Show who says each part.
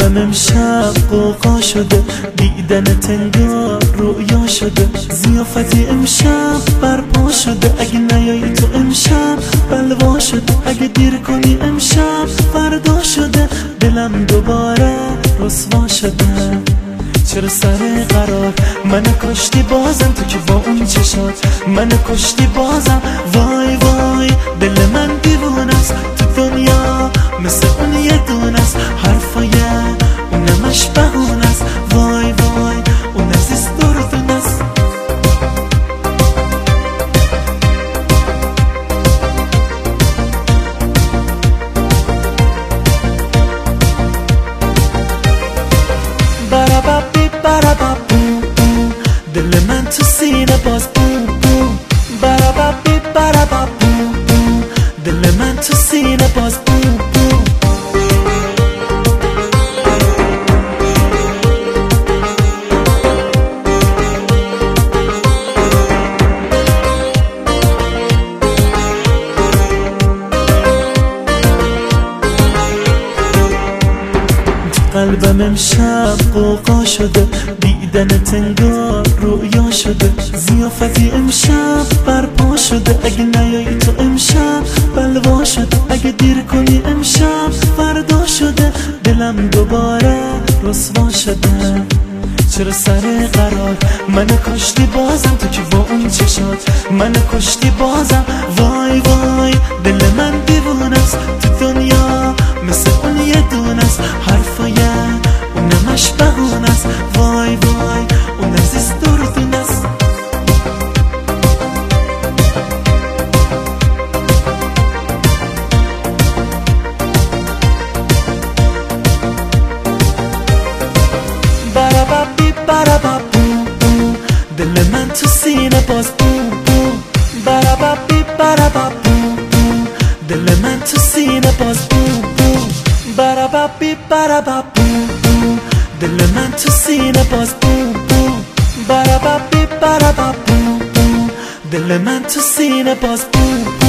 Speaker 1: قلبم امشب قوقا شده، دیدنت انگار رویا شده، ضیافتی امشب برپا شده، اگه نیایی تو امشب بلوا شده، اگه دیر کنی امشب فردا شده، دلم دوباره رسوا شده. چرا سر قرار من کشتی بازم، تو که با اون چشات من کشتی بازم، وای وای دل من دیوونه است تو دنیا، مثل اون یه دونه است، حرفای اونمش بهونه است، وای وای اون عزیز دردونه است. برابابی برابابو دل من تو سینه باز بوم بوم، برابابی برابابو دل من تو سینه باز بوم بوم. قلبم امشب قوقا شده، دیدنت انگار رویا شده، ضیافتی امشب برپا شده، اگه نیایی تو امشب بلوا شده، اگه دیر کنی امشب فردا شده، دلم دوباره رسوا شده. چرا سر قرار من کشتی بازم، تو که با اون چشات من کشتی بازم، وای وای دل من دیوونه است تو دنیا، مثل اون یه دونه است، حرفای اونمش بهونه است، وای وای اون عزیز دردونه است. برابابی برابابو دل من تو سینه باز بوم بوم، برابابی برابابو دل من تو سینه باز بوم بوم، برابابی برابابو دل من تو سینه باز بوم بوم، برابابی برابابو دل من تو سینه باز بوم.